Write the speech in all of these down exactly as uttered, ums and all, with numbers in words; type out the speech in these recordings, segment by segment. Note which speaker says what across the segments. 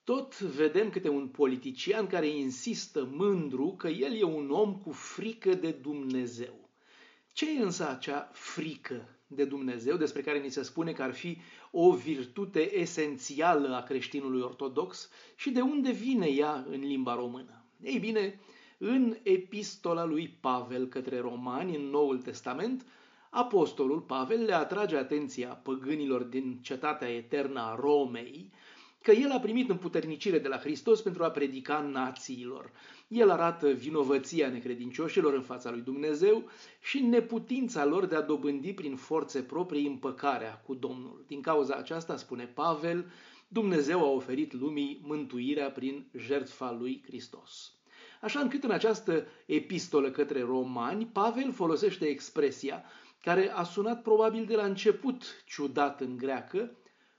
Speaker 1: Tot vedem câte un politician care insistă mândru că el e un om cu frică de Dumnezeu. Ce e însă acea frică de Dumnezeu, despre care ni se spune că ar fi o virtute esențială a creștinului ortodox și de unde vine ea în limba română? Ei bine, în epistola lui Pavel către romani, în Noul Testament, apostolul Pavel le atrage atenția păgânilor din cetatea eternă a Romei că el a primit împuternicire de la Hristos pentru a predica națiilor. El arată vinovăția necredincioșilor în fața lui Dumnezeu și neputința lor de a dobândi prin forțe proprii împăcarea cu Domnul. Din cauza aceasta, spune Pavel, Dumnezeu a oferit lumii mântuirea prin jertfa lui Hristos. Așa încât în această epistolă către romani, Pavel folosește expresia care a sunat probabil de la început ciudat în greacă,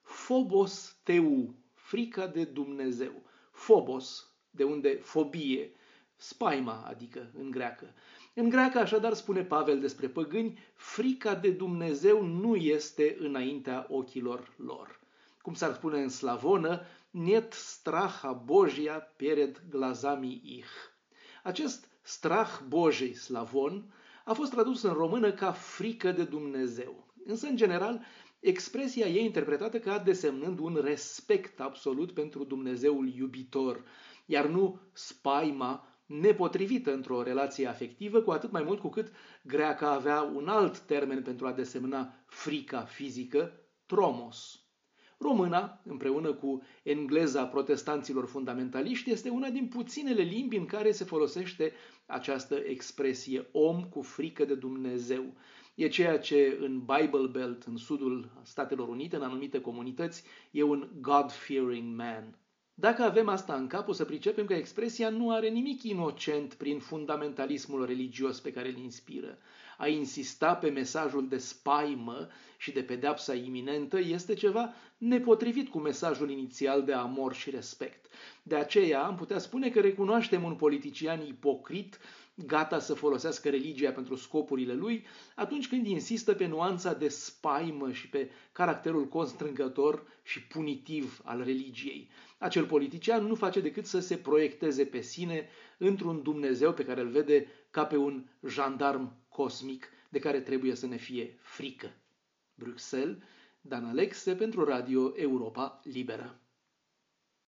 Speaker 1: phobos teu, frica de Dumnezeu. Phobos, de unde fobie, spaima, adică în greacă. În greacă, așadar, spune Pavel despre păgâni, frica de Dumnezeu nu este înaintea ochilor lor. Cum s-ar spune în slavonă, niet straha Božia pered glazami ich. Acest strah Božii slavon a fost tradus în română ca frică de Dumnezeu. Însă, în general, expresia e interpretată ca desemnând un respect absolut pentru Dumnezeul iubitor, iar nu spaima nepotrivită într-o relație afectivă, cu atât mai mult cu cât greaca avea un alt termen pentru a desemna frica fizică, tromos. Româna, împreună cu engleza protestanților fundamentaliști, este una din puținele limbi în care se folosește această expresie, om cu frică de Dumnezeu. E ceea ce în Bible Belt, în sudul Statelor Unite, în anumite comunități, e un God-fearing man. Dacă avem asta în cap, o să pricepem că expresia nu are nimic inocent prin fundamentalismul religios pe care îl inspiră. A insista pe mesajul de spaimă și de pedeapsa iminentă este ceva nepotrivit cu mesajul inițial de amor și respect. De aceea am putea spune că recunoaștem un politician ipocrit, gata să folosească religia pentru scopurile lui, atunci când insistă pe nuanța de spaimă și pe caracterul constrângător și punitiv al religiei. Acel politician nu face decât să se proiecteze pe sine într-un Dumnezeu pe care îl vede ca pe un jandarm cosmic de care trebuie să ne fie frică. Bruxelles, Dan Alexe pentru Radio Europa Liberă.